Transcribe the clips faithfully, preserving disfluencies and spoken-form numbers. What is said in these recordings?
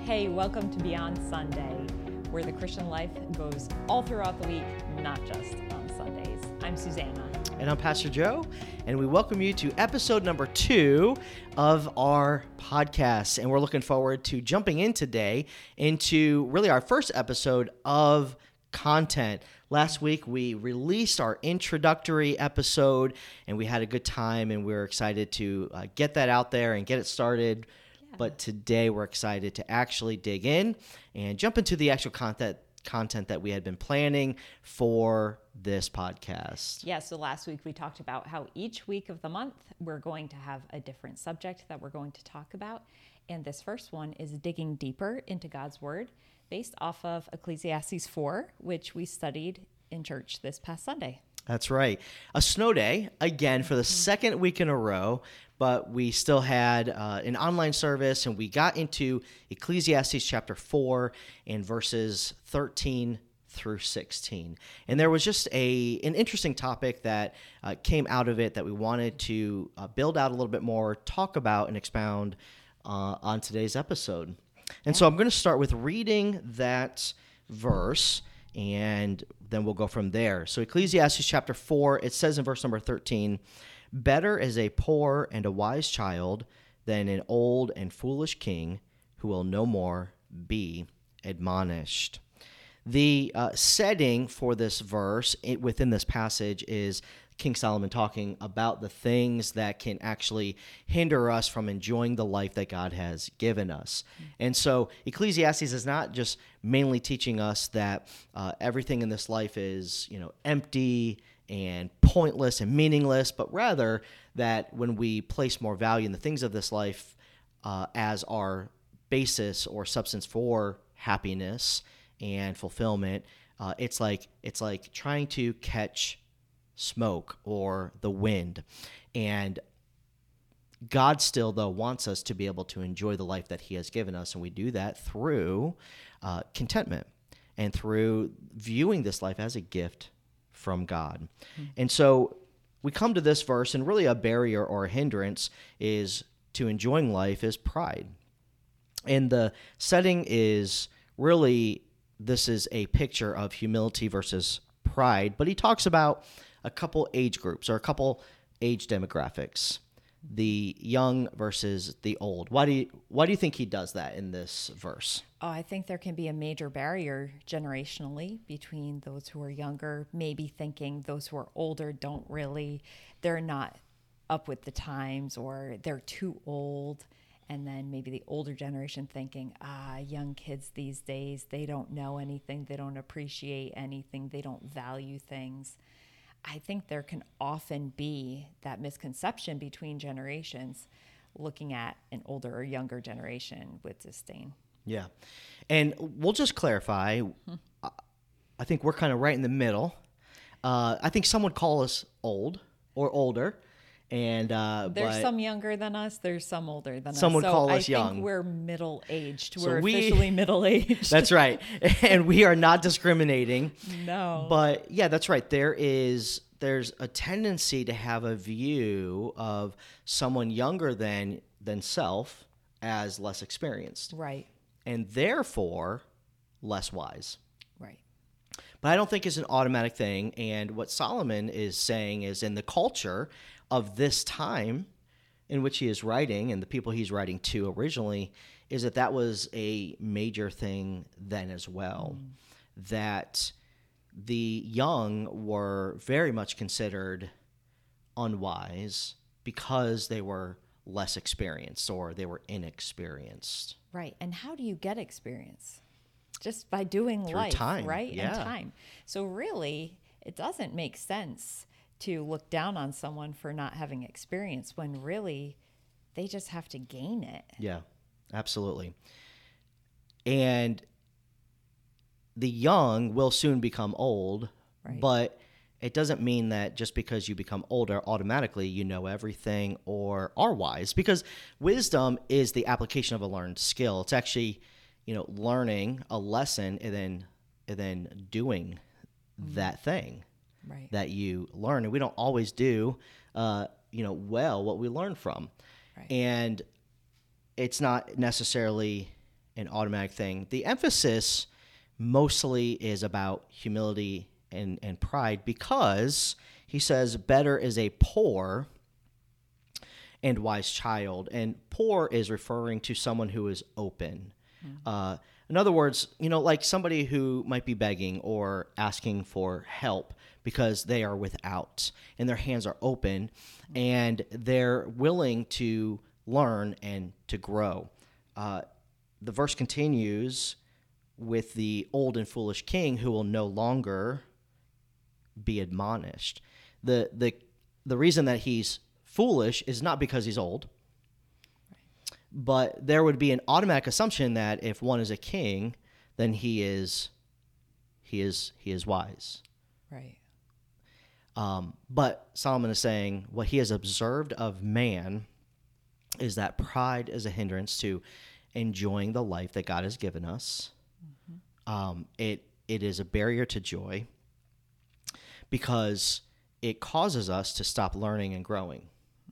Hey, welcome to Beyond Sunday, where the Christian life goes all throughout the week, not just on Sundays. I'm Susanna. And I'm Pastor Joe, and we welcome you to episode number two of our podcast. And we're looking forward to jumping in today into really our first episode of content. Last week, we released our introductory episode, and we had a good time, and we we're excited to uh, get that out there and get it started. But today we're excited to actually dig in and jump into the actual content content that we had been planning for this podcast. Yeah, so last week we talked about how each week of the month we're going to have a different subject that we're going to talk about. And this first one is digging deeper into God's Word based off of Ecclesiastes four, which we studied in church this past Sunday. That's right. A snow day, again, for the second week in a row, but we still had uh, an online service, and we got into Ecclesiastes chapter four and verses thirteen through sixteen. And there was just a an interesting topic that uh, came out of it that we wanted to uh, build out a little bit more, talk about, and expound uh, on today's episode. And yeah. So I'm going to start with reading that verse, and then we'll go from there. So Ecclesiastes chapter four, it says in verse number thirteen, "Better is a poor and a wise child than an old and foolish king who will no more be admonished." The uh, setting for this verse it, within this passage is King Solomon talking about the things that can actually hinder us from enjoying the life that God has given us. Mm-hmm. And so Ecclesiastes is not just mainly teaching us that uh, everything in this life is, you know, empty and pointless and meaningless, but rather that when we place more value in the things of this life uh, as our basis or substance for happiness and fulfillment, uh, it's like it's like trying to catch smoke or the wind. And God still, though, wants us to be able to enjoy the life that he has given us, and we do that through uh, contentment and through viewing this life as a gift from God. Mm-hmm. And so we come to this verse, and really a barrier or a hindrance is to enjoying life is pride. And the setting is really, this is a picture of humility versus pride, but he talks about a couple age groups or a couple age demographics, the young versus the old. Why do you, why do you think he does that in this verse? Oh, I think there can be a major barrier generationally between those who are younger, maybe thinking those who are older don't really, they're not up with the times or they're too old. And then maybe the older generation thinking, ah, young kids these days, they don't know anything, they don't appreciate anything, they don't value things. I think there can often be that misconception between generations looking at an older or younger generation with disdain. Yeah. And we'll just clarify, hmm. I think we're kind of right in the middle. Uh, I think some would call us old or older. And uh, there's some younger than us. There's some older than us. Some would so call I us young. Think we're middle aged. So we're we, officially middle aged. That's right, and we are not discriminating. No. But yeah, that's right. There is there's a tendency to have a view of someone younger than than self as less experienced, right, and therefore less wise. Right. But I don't think it's an automatic thing. And what Solomon is saying is in the culture of this time in which he is writing and the people he's writing to originally is that that was a major thing then as well, mm. that the young were very much considered unwise because they were less experienced or they were inexperienced. Right. And how do you get experience? Just by doing Through life, time. right? Yeah. And time. So really, it doesn't make sense to look down on someone for not having experience when really they just have to gain it. Yeah, absolutely. And the young will soon become old, right. But it doesn't mean that just because you become older, automatically you know everything or are wise, because wisdom is the application of a learned skill. It's actually, you know, learning a lesson and then and then doing mm. that thing. Right. That you learn, and we don't always do, uh, you know, well what we learn from, right. And it's not necessarily an automatic thing. The emphasis mostly is about humility and, and pride, because he says better is a poor and wise child. And poor is referring to someone who is open. Mm-hmm. Uh, in other words, you know, like somebody who might be begging or asking for help because they are without and their hands are open, mm-hmm. and they're willing to learn and to grow. Uh, the verse continues with the old and foolish king who will no longer be admonished. The the the reason that he's foolish is not because he's old, right. But there would be an automatic assumption that if one is a king, then he is he is he is wise. Right. Um, but Solomon is saying what he has observed of man is that pride is a hindrance to enjoying the life that God has given us. Mm-hmm. Um, it it is a barrier to joy because it causes us to stop learning and growing.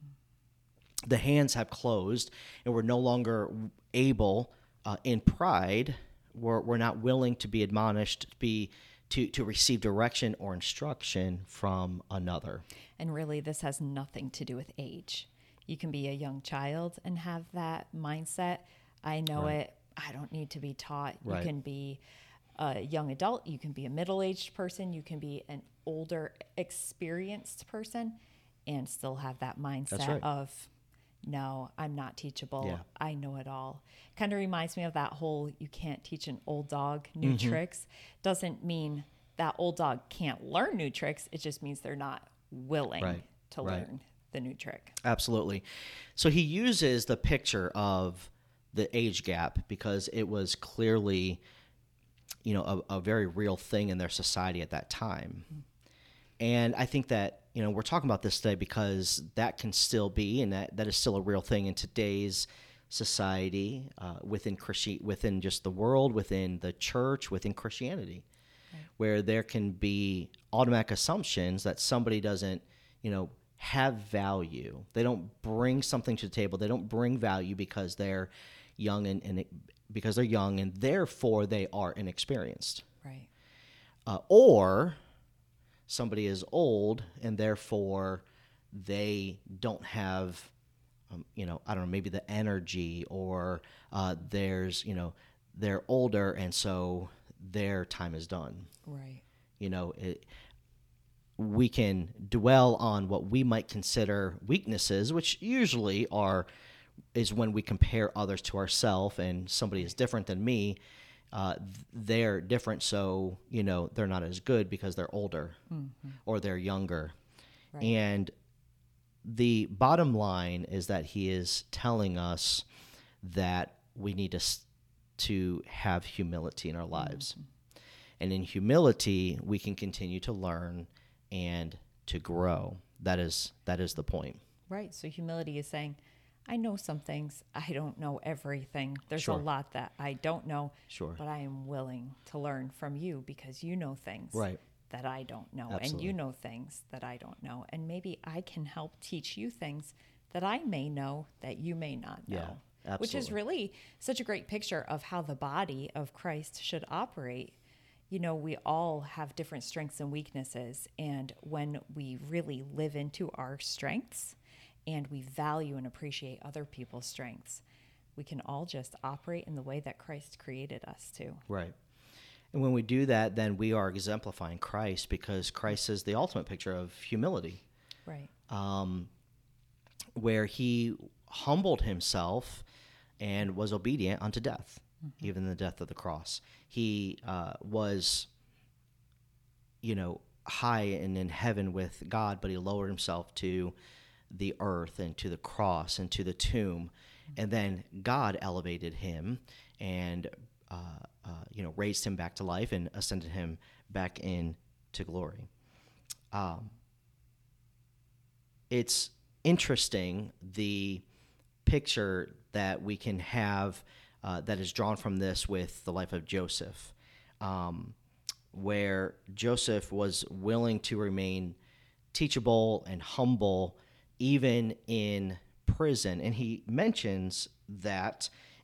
The hands have closed, and we're no longer able, uh, in pride, we're, we're not willing to be admonished, to be to, to receive direction or instruction from another. And really, this has nothing to do with age. You can be a young child and have that mindset. I know right. it. I don't need to be taught. Right. You can be a young adult. You can be a middle-aged person. You can be an older, experienced person and still have that mindset right. of, no, I'm not teachable. Yeah. I know it all. Kind of reminds me of that whole, you can't teach an old dog new mm-hmm. tricks. Doesn't mean that old dog can't learn new tricks. It just means they're not willing right. to right. learn the new trick. Absolutely. So he uses the picture of the age gap because it was clearly, you know, a, a very real thing in their society at that time. Mm-hmm. And I think that, you know, we're talking about this today because that can still be, and that, that is still a real thing in today's society, uh, within Christi- within just the world, within the church, within Christianity, right. where there can be automatic assumptions that somebody doesn't, you know, have value. They don't bring something to the table. They don't bring value because they're young and, and it, because they're young and therefore they are inexperienced. Right. Uh, or somebody is old and therefore they don't have, um, you know, I don't know, maybe the energy, or uh, there's, you know, they're older and so their time is done. Right. You know, it, we can dwell on what we might consider weaknesses, which usually are is when we compare others to ourselves and somebody is different than me. Uh, they're different, so, you know, they're not as good because they're older mm-hmm. or they're younger. Right. And the bottom line is that he is telling us that we need to, to have humility in our lives. Mm-hmm. And in humility, we can continue to learn and to grow. That is that is the point. Right. So humility is saying, I know some things. I don't know everything. There's Sure. a lot that I don't know. Sure. But I am willing to learn from you because you know things right. that I don't know. Absolutely. And you know things that I don't know. And maybe I can help teach you things that I may know that you may not know. Yeah, absolutely. Which is really such a great picture of how the body of Christ should operate. You know, we all have different strengths and weaknesses. And when we really live into our strengths and we value and appreciate other people's strengths, we can all just operate in the way that Christ created us to. Right. And when we do that, then we are exemplifying Christ, because Christ is the ultimate picture of humility. Right. Um, where he humbled himself and was obedient unto death, mm-hmm. even the death of the cross. He uh, was, you know, high and in heaven with God, but he lowered himself to the earth and to the cross and to the tomb. Mm-hmm. And then God elevated him and, uh, uh, you know, raised him back to life and ascended him back into glory. Um, it's interesting, the picture that we can have uh, that is drawn from this with the life of Joseph, um, where Joseph was willing to remain teachable and humble even in prison. And he mentions that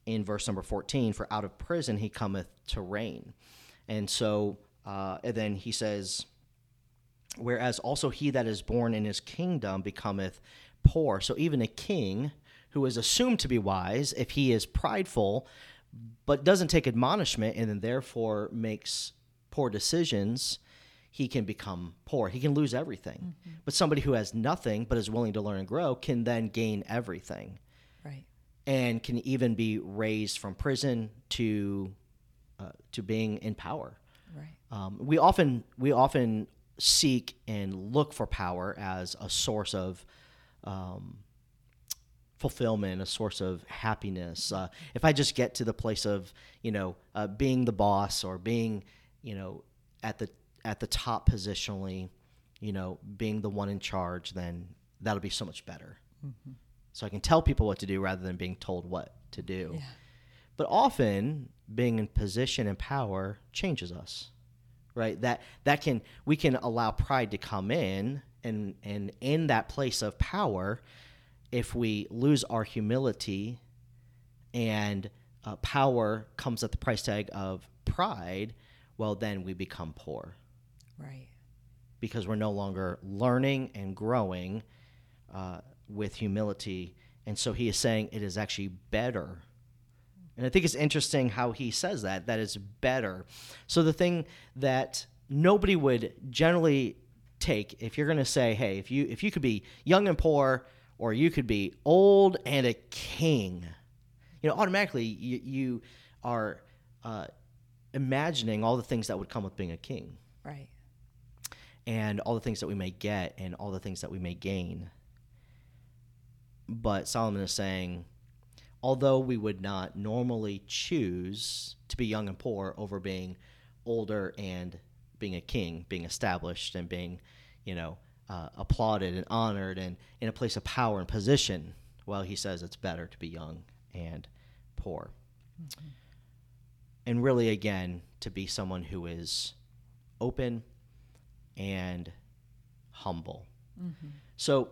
in verse number fourteen, for out of prison he cometh to reign. And so, uh, and then he says, whereas also he that is born in his kingdom becometh poor. So even a king who is assumed to be wise, if he is prideful, but doesn't take admonishment and then therefore makes poor decisions, he can become poor. He can lose everything. Mm-hmm. But somebody who has nothing but is willing to learn and grow can then gain everything. Right. And can even be raised from prison to uh, to being in power. Right. Um, we often we often seek and look for power as a source of um, fulfillment, a source of happiness. Uh, if I just get to the place of, you know, uh, being the boss or being, you know, at the at the top positionally, you know, being the one in charge, then that'll be so much better. Mm-hmm. So I can tell people what to do rather than being told what to do. Yeah. But often being in position and power changes us, right? That that can we can allow pride to come in, and and in that place of power, if we lose our humility and uh, power comes at the price tag of pride, well, then we become poor. Right. Because we're no longer learning and growing uh, with humility. And so he is saying it is actually better. And I think it's interesting how he says that, that it's better. So the thing that nobody would generally take, if you're going to say, hey, if you if you could be young and poor, or you could be old and a king, you know, automatically you, you are uh, imagining all the things that would come with being a king. Right. And all the things that we may get and all the things that we may gain. But Solomon is saying, although we would not normally choose to be young and poor over being older and being a king, being established and being, you know, uh, applauded and honored and in a place of power and position, well, he says it's better to be young and poor. Mm-hmm. And really, again, to be someone who is open and humble. Mm-hmm. So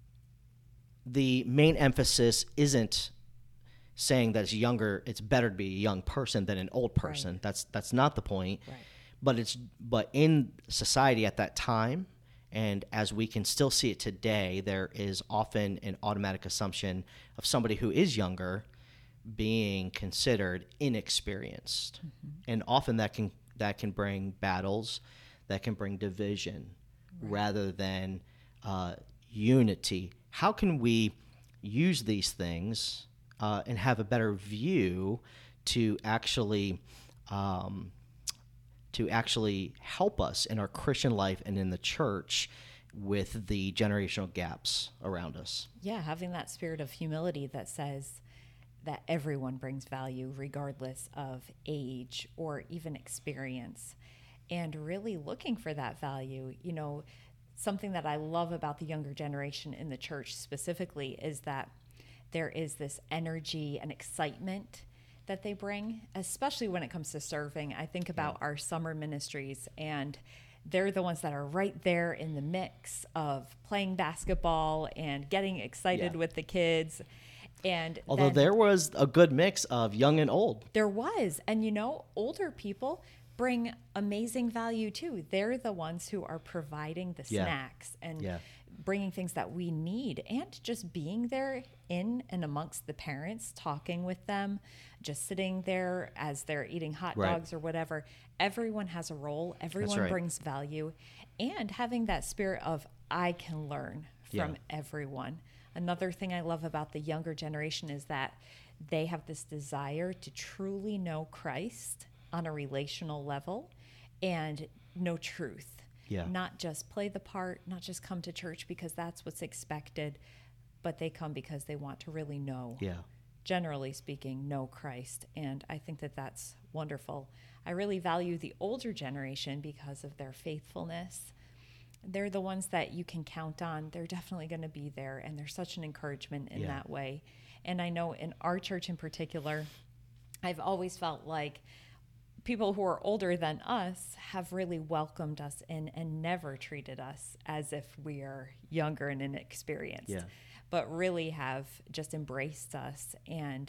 the main emphasis isn't saying that it's younger, it's better to be a young person than an old person. Right. That's that's not the point. Right. But it's but in society at that time, and as we can still see it today, there is often an automatic assumption of somebody who is younger being considered inexperienced. Mm-hmm. And often that can that can bring battles, that can bring division, right, rather than uh, unity. How can we use these things uh, and have a better view to actually um, to actually help us in our Christian life and in the church with the generational gaps around us? Yeah, having that spirit of humility that says that everyone brings value regardless of age or even experience, and really looking for that value. You know, something that I love about the younger generation in the church specifically is that there is this energy and excitement that they bring, especially when it comes to serving. I think about yeah. our summer ministries, and they're the ones that are right there in the mix of playing basketball and getting excited yeah. with the kids. And although then, there was a good mix of young and old. There was. And you know, older people bring amazing value too. They're the ones who are providing the yeah. snacks and yeah. bringing things that we need, and just being there in and amongst the parents, talking with them, just sitting there as they're eating hot right. dogs or whatever. Everyone has a role. Everyone right. brings value, and having that spirit of I can learn from yeah. everyone. Another thing I love about the younger generation is that they have this desire to truly know Christ on a relational level and know truth. Yeah. Not just play the part, not just come to church because that's what's expected, but they come because they want to really know, yeah. generally speaking, know Christ. And I think that that's wonderful. I really value the older generation because of their faithfulness. They're the ones that you can count on. They're definitely going to be there, and they're such an encouragement in yeah. that way. And I know in our church in particular, I've always felt like people who are older than us have really welcomed us in and never treated us as if we are younger and inexperienced, yeah. but really have just embraced us and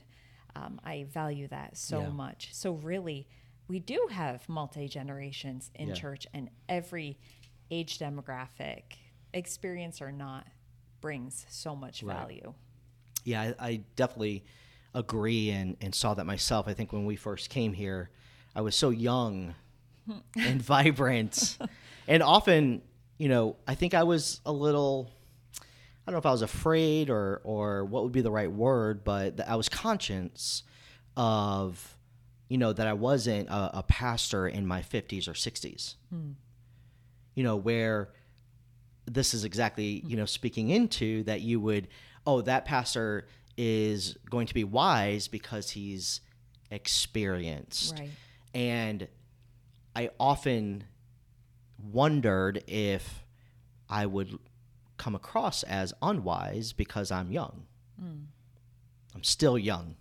Um, I value that so Yeah. much. So really, we do have multi-generations in Yeah. church, and every age demographic, experience or not, brings so much Right. value. Yeah, I, I definitely agree and, and saw that myself. I think when we first came here, I was so young and vibrant. And often, you know, I think I was a little, I don't know if I was afraid or, or what would be the right word, but that I was conscious of, you know, that I wasn't a, a pastor in my fifties or sixties. Hmm. You know, where this is exactly, you know, speaking into that you would, oh, that pastor is going to be wise because he's experienced. Right. And I often wondered if I would come across as unwise because I'm young. Mm. I'm still young.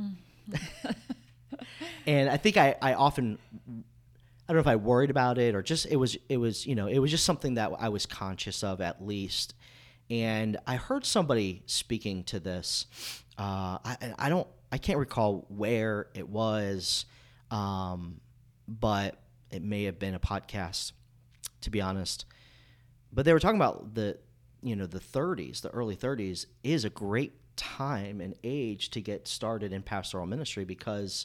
And I think I, I often, I don't know if I worried about it or just, it was, it was, you know, it was just something that I was conscious of at least. And I heard somebody speaking to this. Uh, I, I don't, I can't recall where it was, um, but it may have been a podcast, to be honest. But they were talking about the, you know, the thirties, the early thirties is a great time and age to get started in pastoral ministry because,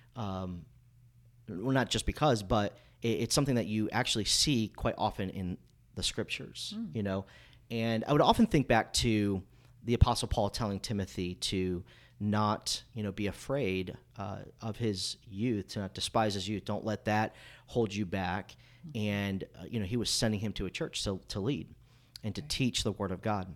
um, well, not just because, but it, it's something that you actually see quite often in the scriptures, mm. you know. And I would often think back to the Apostle Paul telling Timothy to not, you know, be afraid uh, of his youth, to not despise his youth. Don't let that hold you back. Mm-hmm. And, uh, you know, he was sending him to a church to, to lead and to right. teach the word of God.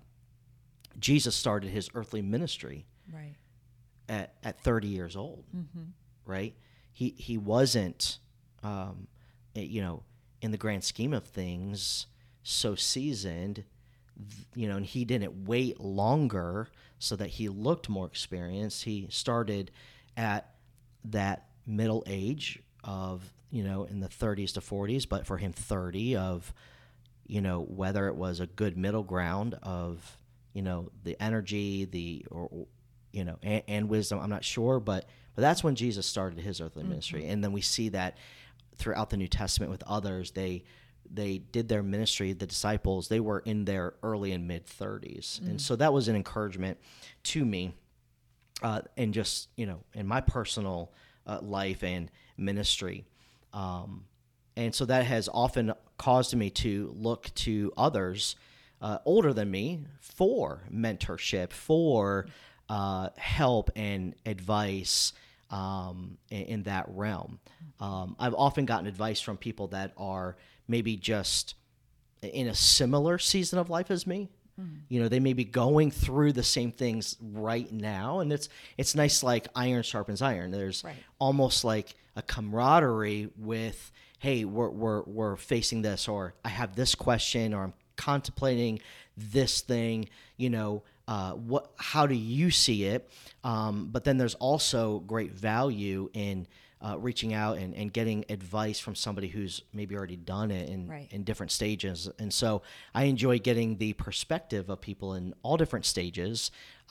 Jesus started his earthly ministry right. at, at thirty years old, mm-hmm. right? He, he wasn't, um, you know, in the grand scheme of things, so seasoned, you know, and he didn't wait longer so that he looked more experienced. He started at that middle age of, you know, in the thirties to forties, but for him thirty of, you know, whether it was a good middle ground of, you know, the energy, the, or, you know, and, and wisdom, I'm not sure, but, but that's when Jesus started his earthly mm-hmm. ministry. And then we see that throughout the New Testament with others, they, they did their ministry, the disciples, they were in their early and mid thirties. Mm. And so that was an encouragement to me, uh, and just, you know, in my personal uh, life and ministry. Um, and so that has often caused me to look to others uh, older than me for mentorship, for uh, help and advice um, in, in that realm. Um, I've often gotten advice from people that are maybe just in a similar season of life as me. Mm-hmm. You know, they may be going through the same things right now, and it's it's nice, like iron sharpens iron. There's right. almost like a camaraderie with, hey, we're we're we're facing this, or I have this question, or I'm contemplating this thing. You know, uh, what? How do you see it? Um, but then there's also great value in Uh, reaching out and, and getting advice from somebody who's maybe already done it in, right. in different stages. And so I enjoy getting the perspective of people in all different stages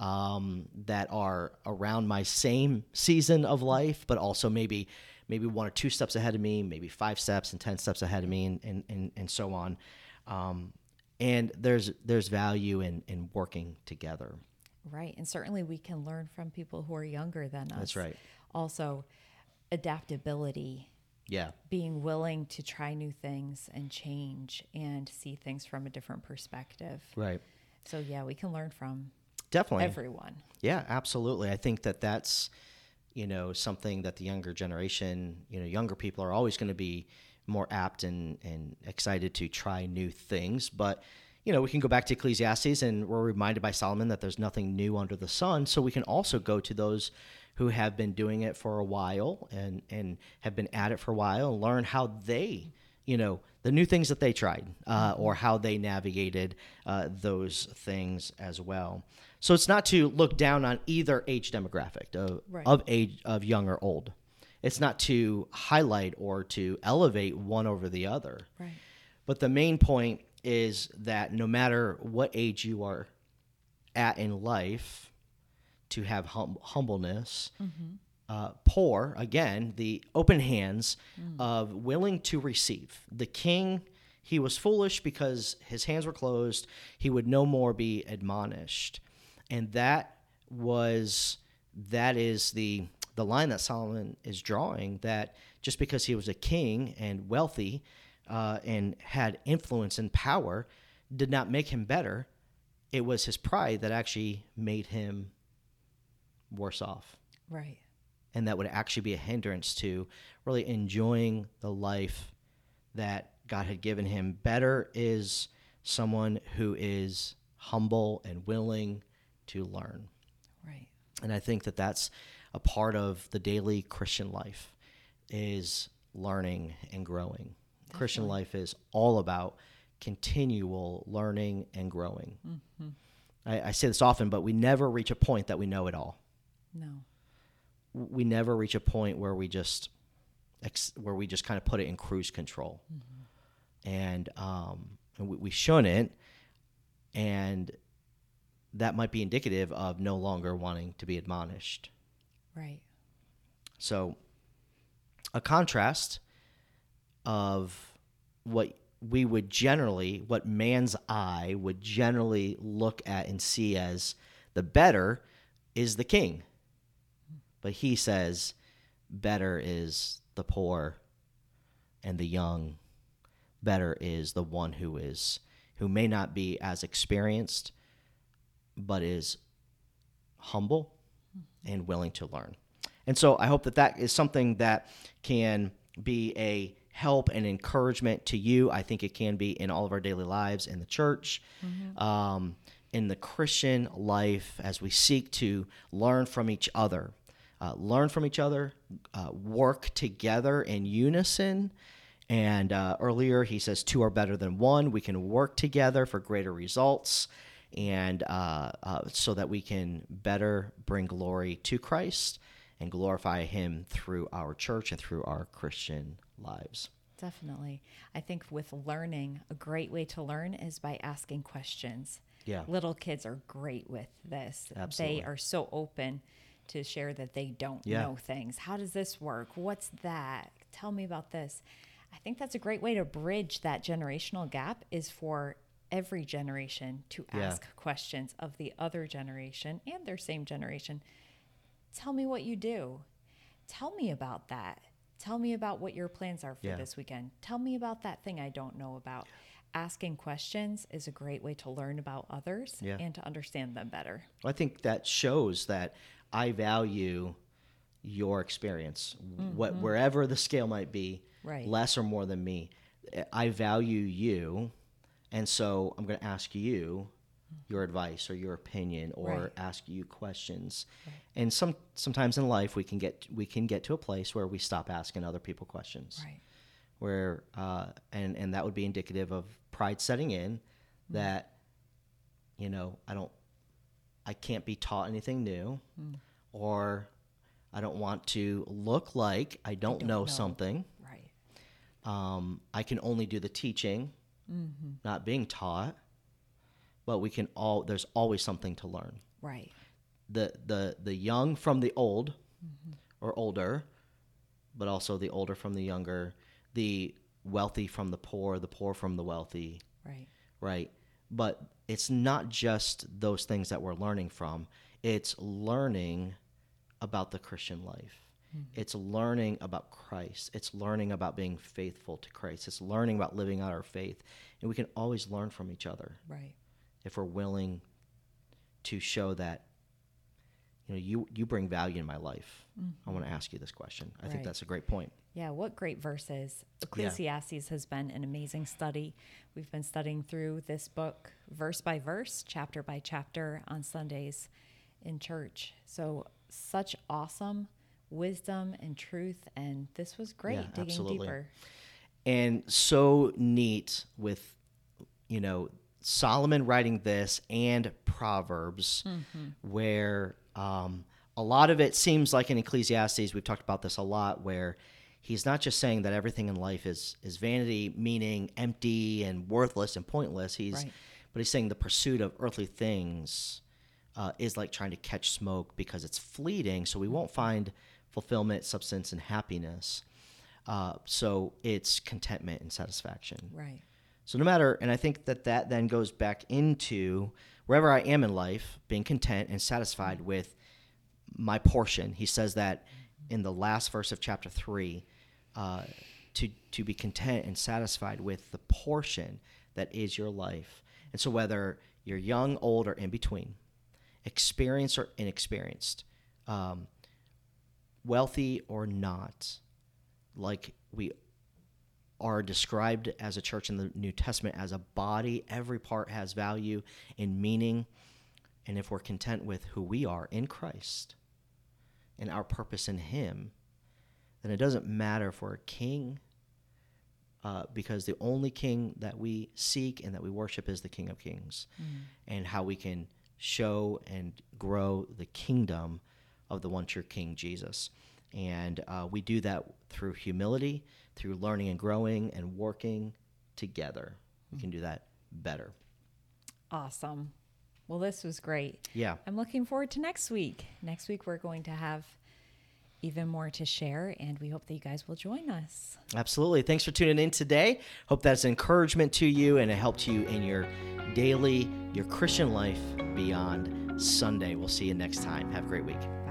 um, that are around my same season of life, but also maybe maybe one or two steps ahead of me, maybe five steps and ten steps ahead of me, and and, and, and so on. Um, and there's there's value in, in working together. Right. And certainly we can learn from people who are younger than us. That's right. Also, adaptability, yeah, being willing to try new things and change and see things from a different perspective. Right. So yeah, we can learn from definitely everyone. Yeah, absolutely. I think that that's, you know, something that the younger generation, you know, younger people are always going to be more apt and, and excited to try new things. But, you know, we can go back to Ecclesiastes, and we're reminded by Solomon that there's nothing new under the sun. So we can also go to those who have been doing it for a while and, and have been at it for a while and learn how they, you know, the new things that they tried uh, or how they navigated uh, those things as well. So it's not to look down on either age demographic of, right. of age of young or old. It's not to highlight or to elevate one over the other. Right. But the main point is that no matter what age you are at in life, to have hum- humbleness. Mm-hmm. Uh, poor, again, the open hands mm. of willing to receive. The king, he was foolish because his hands were closed. He would no more be admonished. And that was, that is the the line that Solomon is drawing, that just because he was a king and wealthy uh, and had influence and power did not make him better. It was his pride that actually made him worse off. Right. And that would actually be a hindrance to really enjoying the life that God had given him. Better is someone who is humble and willing to learn. Right. And I think that that's a part of the daily Christian life, is learning and growing. Definitely. Christian life is all about continual learning and growing. Mm-hmm. I, I say this often, but we never reach a point that we know it all. No. We never reach a point where we just where we just kind of put it in cruise control. Mm-hmm. And, um, and we, we shouldn't. And that might be indicative of no longer wanting to be admonished. Right. So a contrast of what we would generally, what man's eye would generally look at and see as the better, is the king. But he says better is the poor and the young. Better is the one who is, who may not be as experienced, but is humble and willing to learn. And so I hope that that is something that can be a help and encouragement to you. I think it can be in all of our daily lives in the church, mm-hmm. um, in the Christian life, as we seek to learn from each other, uh, learn from each other, uh, work together in unison. And uh, earlier he says two are better than one. We can work together for greater results, and uh, uh, so that we can better bring glory to Christ and glorify him through our church and through our Christian lives. Definitely. I think with learning, a great way to learn is by asking questions. Yeah. Little kids are great with this. Absolutely. They are so open to share that they don't yeah. know things. How does this work? What's that? Tell me about this. I think that's a great way to bridge that generational gap, is for every generation to ask yeah. questions of the other generation and their same generation. Tell me what you do. Tell me about that. Tell me about what your plans are for yeah. this weekend. Tell me about that thing I don't know about. Asking questions is a great way to learn about others yeah. and to understand them better. Well, I think that shows that I value your experience, mm-hmm. what, wherever the scale might be, right. less or more than me. I value you. And so I'm going to ask you your advice or your opinion, or right. ask you questions. Right. And some sometimes in life we can get we can get to a place where we stop asking other people questions. Right. Where uh, and and that would be indicative of pride setting in, mm. that you know I don't I can't be taught anything new, mm. or I don't want to look like I don't, I don't know, know something. Right. Um, I can only do the teaching. Mm-hmm. Not being taught, but we can all, there's always something to learn. Right. The the the young from the old, mm-hmm. or older, but also the older from the younger, the wealthy from the poor, the poor from the wealthy. Right. Right. But it's not just those things that we're learning from. It's learning about the Christian life. It's learning about Christ. It's learning about being faithful to Christ. It's learning about living out our faith. And we can always learn from each other. Right. If we're willing to show that, you know, you, you bring value in my life. Mm-hmm. I want to ask you this question. I right. think that's a great point. Yeah, what great verses. Ecclesiastes yeah. has been an amazing study. We've been studying through this book verse by verse, chapter by chapter on Sundays in church. So such awesome wisdom and truth, and this was great, yeah, digging absolutely. deeper. And so neat with, you know, Solomon writing this and Proverbs, mm-hmm. where um, a lot of it seems like in Ecclesiastes, we've talked about this a lot, where he's not just saying that everything in life is is vanity, meaning empty and worthless and pointless. He's, right. but he's saying the pursuit of earthly things uh, is like trying to catch smoke because it's fleeting, so we won't find fulfillment, substance, and happiness. Uh, so it's contentment and satisfaction. Right. So no matter, and I think that that then goes back into wherever I am in life, being content and satisfied with my portion. He says that in the last verse of chapter three, uh, to to be content and satisfied with the portion that is your life. And so whether you're young, old, or in between, experienced or inexperienced, um, wealthy or not, like we are described as a church in the New Testament as a body, every part has value and meaning. And if we're content with who we are in Christ and our purpose in him, then it doesn't matter if we're a king, uh, because the only king that we seek and that we worship is the King of Kings. Mm. And how we can show and grow the kingdom of the one true King, Jesus. And uh, we do that through humility, through learning and growing and working together. We can do that better. Awesome. Well, this was great. Yeah. I'm looking forward to next week. Next week, we're going to have even more to share, and we hope that you guys will join us. Absolutely. Thanks for tuning in today. Hope that's encouragement to you and it helped you in your daily, your Christian life beyond Sunday. We'll see you next time. Have a great week.